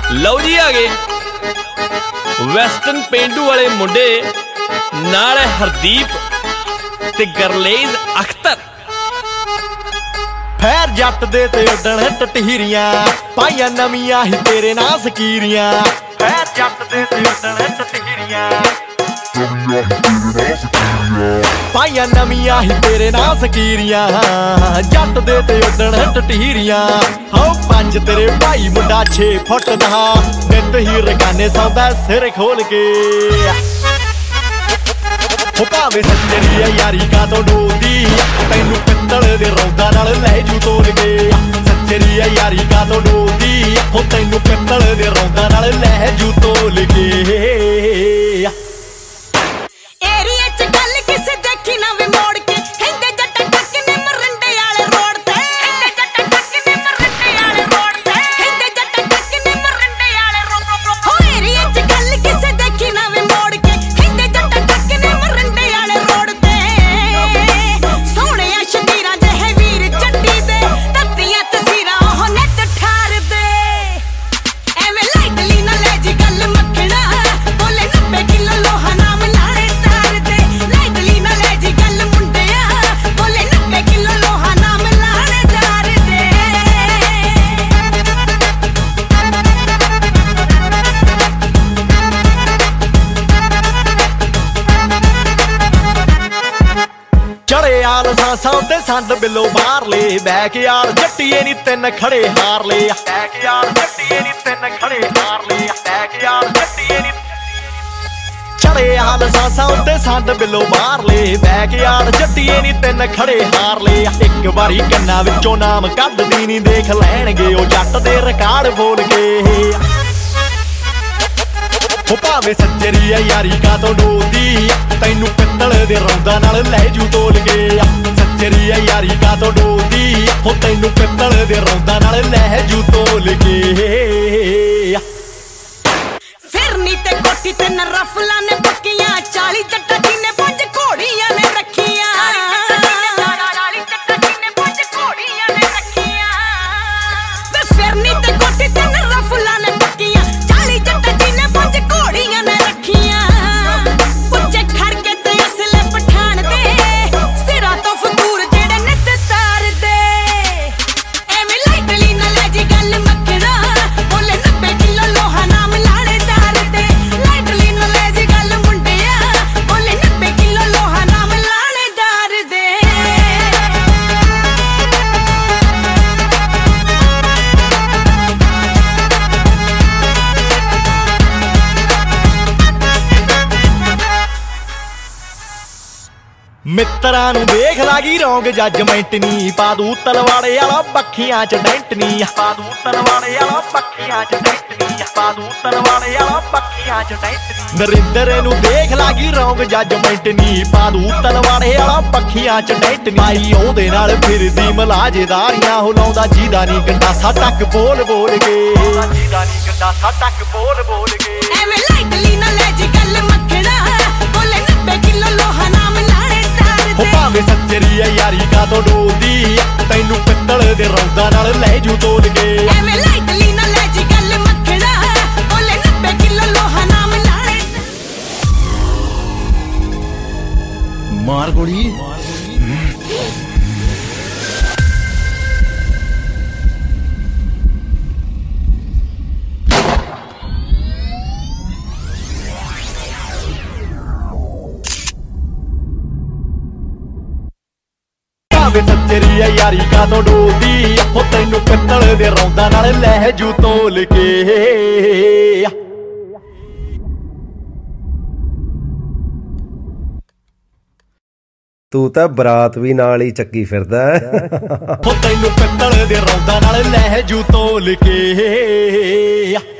ਲਓ ਜੀ ਆ ਗਏ ਵੈਸਟਰਨ ਪੇਂਡੂ ਵਾਲੇ ਮੁੰਡੇ ਨਾਲ ਹਰਦੀਪ ਤੇ ਗਰਲੇਜ਼ ਅਖਤਰ। ਫੈਰ ਜੱਟ ਦੇ ਤੇ ਉੱਡਣ ਟਟਹੀਰੀਆਂ ਪਾਈਆਂ ਨਵੀਆਂ ਹੀ ਤੇਰੇ ਨਾਲ ਸਕੀਰੀਆਂ। ਫੈਰ ਜੱਟ ਦੇ ਤੇ ਉੱਡਣ ਟਟਹੀਰੀਆਂ ਪਾਈਆਂ ਨਵੀਆਂ ਹੀ ਤੇਰੇ ਨਾਲ ਸਕੀਰੀਆਂ। ਜੱਟ ਦੇ ਤੇ ਉੱਡਣ ਟਟਹੀਰੀਆਂ ਹੋ ਪੰਜ ਤੇਰੇ ਭਾਈ ਮੁੰਡਾ 6 ਫੁੱਟ ਦਾ ਨਿੱਤ ਹੀ ਰਗਾਨੇ ਸੌਂਦਾ ਸਿਰ ਖੋਲ ਕੇ। ਹੋ ਭਾਵੇਂ ਸੱਜਰੀ ਆ ਯਾਰੀ ਕਾਤੋਂ ਡੋਲਦੀ ਤੈਨੂੰ ਪਿੱਤਲ ਦੇ ਰੌਂਦਾਂ ਨਾਲ ਲੈ ਜੂ ਤੋਲ ਕੇ। ਸੱਜਰੀ ਆ ਯਾਰੀ ਕਾਤੋਂ ਡੋਲਦੀ ਹੋ ਤੈਨੂੰ ਪਿੱਤਲ ਦੇ ਰੌਂਦਾਂ ਨਾਲ ਲੈ ਜੂ ਤੋਲ ਕੇ। ਚੜੇ ਆਲ ਸਾਸਾਂ ਤੇ ਸੰਦ ਬਿੱਲੋ ਬਾਹਰਲੇ ਬੈਕ ਯਾਰ ਜੱਟੀਏ ਨੀ ਤਿੰਨ ਖੜੇ ਹਾਰ ਲਏ। ਬੈਕ ਯਾਰ ਜੱਟੀਏ ਨੀ ਤਿੰਨ ਖੜੇ ਹਾਰ ਲਏ। ਬੈਕ ਯਾਰ ਜੱਟੀਏ ਨੀ ਚੜੇ ਆਲ ਸਾਸਾਂ ਤੇ ਸੰਦ ਬਿੱਲੋ ਬਾਹਰਲੇ ਬੈਕ ਯਾਰ ਜੱਟੀਏ ਨੀ ਤਿੰਨ ਖੜੇ ਹਾਰ ਲਏ। ਇੱਕ ਵਾਰੀ ਕੰਨਾਂ ਵਿੱਚੋਂ ਨਾਮ ਕੱਢਦੀ ਨੀ ਦੇਖ ਲੈਣਗੇ ਉਹ ਜੱਟ ਦੇ ਰਿਕਾਰਡ ਬੋਲ ਕੇ। ਹੋ ਭਾਵੇਂ ਸੱਜਰੀ ਆ ਯਾਰੀ ਕਾਤੋਂ ਡੋਲਦੀ ਤੈਨੂੰ ਪਿੱਤਲ ਦੇ ਰੌਂਦਾਂ ਨਾਲ ਲੈ ਜੂ ਤੋਲ ਕੇ। ਸੱਜਰੀ ਆ ਯਾਰੀ ਕਾਤੋਂ ਡੋਲਦੀ ਹੋ ਤੈਨੂੰ ਪਿੱਤਲ ਦੇ ਰੌਂਦਾਂ ਨਾਲ ਲੈ ਜੂ ਤੋਲ ਕੇ। ਫਿਰਨੀ ਤੇ ਕੋਠੀ ਤੇ ਨ ਰਫਲਾਂ ਨੇ ਪੱਕੀਆਂ 40 ਜੱਟਾਂ ਜੀ ਨੇ 5 ਘੋੜੀਆਂ ਨੇ ਰੱਖੀਆਂ। ਫਿਰਨੀ ਤੇ ਕੋਠੀ ਤੇ ਨ ਰਫਲਾਂ ਨੇ ਪੱਕੀਆਂ 40 ਜੱਟਾਂ ਜੀ ਨੇ 5 ਘੋੜੀਆਂ ਨੇ ਰੱਖੀਆਂ। ਉੱਚੇ ਖੜਕੇ ਤੇ ਅਸਲੇ ਪਠਾਨ ਦੇ ਸਿਰਾਂ ਤੋਂ ਫਤੂਰ ਜਿਹੜੇ ਨਿੱਤ ਤਾਰਦੇ। ਐਵੇਂ ਲਾਈਟਲੀ ਨਾ ਲੈ ਜੀ ਗੱਲ ਮੱਖਣਾ ਬੋਲੇ 90 ਕਿਲੋ ਲੋਹਾ ਨਾਮ ਲਾਣੇਦਾਰ ਦੇ। ਲਾਈਟਲੀ ਨਾ ਲੈ ਜੀ ਗੱਲ ਮੁੰਡਿਆ ਬੋਲੇ 90 ਕਿਲੋ ਲੋਹਾ ਨਾਮ ਲਾਣੇਦਾਰ ਦੇ। ਮਿੱਤਰਾਂ ਨੂੰ ਦੇਖ ਲਾਗੀ ਰੌਂਗ ਜੱਜਮੈਂਟ ਨੀ ਪਾ ਦੂ ਤਲਵਾੜੇ ਵਾਲਾ ਪੱਖੀਆਂ ਚ ਡੈਂਟ ਨੀ। ਪਾ ਦੂ ਤਲਵਾੜੇ ਵਾਲਾ ਪੱਖੀਆਂ ਚ ਡੈਂਟ ਨੀ। ਪਾ ਦੂ ਤਲਵਾੜੇ ਵਾਲਾ ਪੱਖੀਆਂ ਚ ਡੈਂਟ ਨੀ। ਨਰਿੰਦਰ ਨੂੰ ਦੇਖ ਲਾਗੀ ਰੌਂਗ ਜੱਜਮੈਂਟ ਨੀ ਪਾ ਦੂ ਤਲਵਾੜੇ ਵਾਲਾ ਪੱਖੀਆਂ ਚ ਡੈਂਟ ਨੀ। ਭਾਈ ਉਹਦੇ ਨਾਲ ਫਿਰਦੀ ਮਲਾਜੇਦਾਰੀਆਂ ਹੋ ਲਾਉਂਦਾ ਜੀਦਾ ਨੀ ਗੰਡਾਸਾ ਟੱਕ ਬੋਲ ਬੋਲ ਕੇ। ਜੀਦਾ ਨੀ ਗੰਡਾਸਾ ਟੱਕ ਬੋਲ ਬੋਲ ਕੇ। ਐਵੇਂ ਲਾਈਟਲੀ ਨਾ ਲੈ ਜੀ ਗੱਲ ਮੱਖਣਾ ਬੋਲੇ 90 ਕਿਲੋ ਲੋਹਾ ਨਾਮ ਲਾਣੇਦਾਰ ਹੋ ਦੇ। ਭਾਵੇਂ ਸੱਜਰੀ ਆ ਯਾਰੀ ਕਾਤੋਂ ਡੋਲਦੀ ਤੈਨੂੰ ਪਿੱਤਲ ਦੇ ਰੌਂਦਾਂ ਨਾਲ ਲੈ ਜੂ ਤੋਲ ਕੇ। ਐਵੇਂ ਲਾਈਟਲੀ ਨਾ ਲੈ ਜੀ ਗੱਲ ਮੱਖਣਾ ਬੋਲੇ 90 ਕਿਲੋ ਲੋਹਾ ਨਾਮ ਲਾਣੇਦਾਰ। ਮਾਰ ਗੋਲੀ। ਭਾਵੇਂ ਸੱਜਰੀ ਆ ਯਾਰੀ ਕਾਤੋਂ ਡੋਲਦੀ ਹੋ ਤੈਨੂੰ ਪਿੱਤਲ ਦੇ ਰੌਂਦਾਂ ਨਾਲ ਲੈ ਜੂ ਤੋਲ ਕੇ। ਤੂੰ ਤਾਂ ਬਰਾਤ ਵੀ ਨਾਲ ਹੀ ਚੱਕੀ ਫਿਰਦਾ ਹੋ ਤੈਨੂੰ ਪਿੱਤਲ ਦੇ ਰੌਂਦਾਂ ਨਾਲ ਲੈ ਜੂ ਤੋਲ ਕੇ।